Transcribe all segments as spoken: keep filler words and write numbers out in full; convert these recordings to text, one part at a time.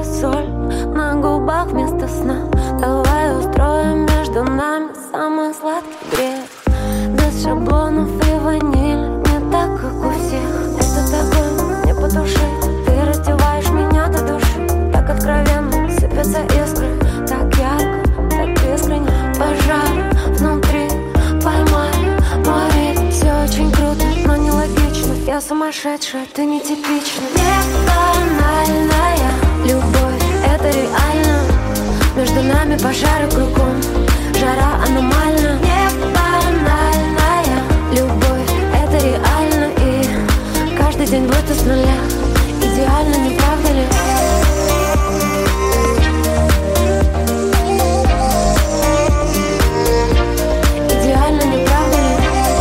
и соль на губах вместо сна. Давай устроим между нами самый сладкий грех. Без шаблонов и ванили, не так, как у всех. Этот огонь не потушить. Ты раздеваешь меня до души. Так откровенно сыпятся искры. Так ярко, так искренне. Пожар внутри, поймай мой ритм. Все очень круто, но нелогично. Я сумасшедшая, ты нетипична. Банальная любовь, это реально. Между нами пожары кругом, жара аномальна. Не банальная любовь, это реально. И каждый день будто с нуля. Идеально, не правда ли? Идеально, не правда ли?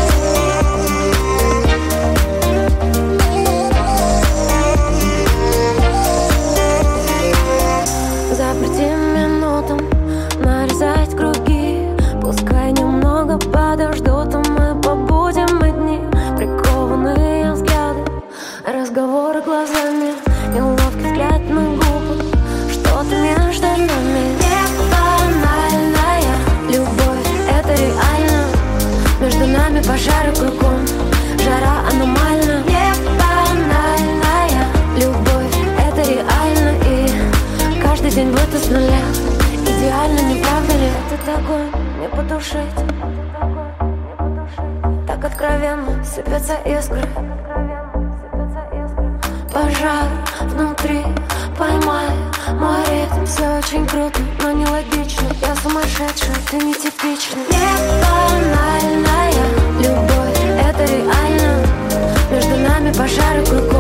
Запрети минутам нарезать круги. Пускай немного подождут, а мы побудем одни. Прикованные взгляды, разговоры глазами, неловкий взгляд на губы. Что-то между нами. Не банальная любовь, это реально. Между нами пожары кругом, жара аномальна. Не банальная любовь, это реально. И каждый день будто с нуля. Идеально, не правда ли? Этот огонь не потушить. Так откровенно сыпятся искры. Пожар внутри, поймай мой ритм. Все очень круто, но нелогично. Я сумасшедшая, ты нетипична. Не банальная любовь, это реально. Между нами пожары кругом,